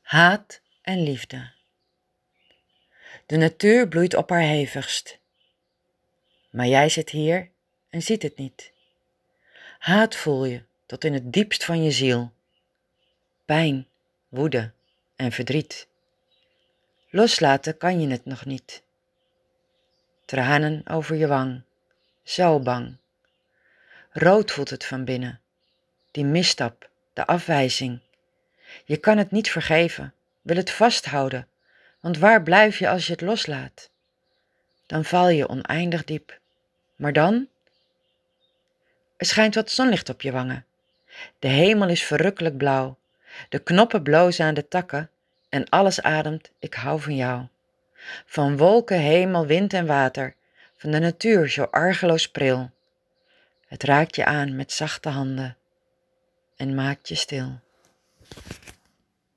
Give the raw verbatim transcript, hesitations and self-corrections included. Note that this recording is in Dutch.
Haat en liefde. De natuur bloeit op haar hevigst. Maar jij zit hier en ziet het niet. Haat voel je tot in het diepst van je ziel. Pijn, woede en verdriet. Loslaten kan je het nog niet. Tranen over je wang, zo bang. Rood voelt het van binnen. Die misstap, de afwijzing. Je kan het niet vergeven, wil het vasthouden, want waar blijf je als je het loslaat? Dan val je oneindig diep. Maar dan? Er schijnt wat zonlicht op je wangen. De hemel is verrukkelijk blauw. De knoppen blozen aan de takken en alles ademt, ik hou van jou. Van wolken, hemel, wind en water, van de natuur zo argeloos pril. Het raakt je aan met zachte handen en maakt je stil.